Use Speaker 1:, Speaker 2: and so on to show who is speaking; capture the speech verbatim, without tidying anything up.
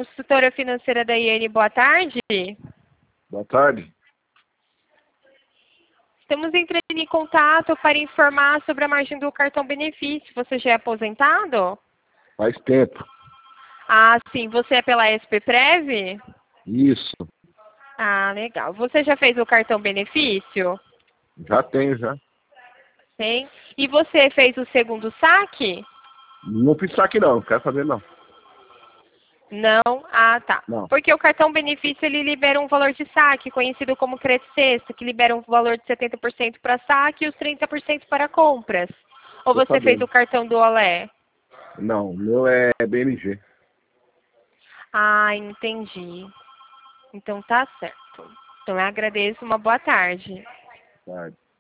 Speaker 1: consultora financeira da I N, boa tarde.
Speaker 2: Boa tarde.
Speaker 1: Estamos entrando em contato para informar sobre a margem do cartão benefício. Você já é aposentado?
Speaker 2: Faz tempo.
Speaker 1: Ah, sim. Você é pela S P Prev?
Speaker 2: Isso.
Speaker 1: Ah, legal. Você já fez o cartão benefício?
Speaker 2: Já tenho, já.
Speaker 1: Tem. E você fez o segundo saque?
Speaker 2: Não fiz saque não, não quero fazer não.
Speaker 1: Não? Ah, tá.
Speaker 2: Não.
Speaker 1: Porque o cartão benefício, ele libera um valor de saque, conhecido como crédito sexta, que libera um valor de setenta por cento para saque e os trinta por cento para compras. Ou
Speaker 2: Tô
Speaker 1: você fez
Speaker 2: sabendo.
Speaker 1: o cartão do Olé?
Speaker 2: Não, o meu é B M G.
Speaker 1: Ah, entendi. Então tá certo. Então eu agradeço, uma boa tarde.
Speaker 2: Tarde.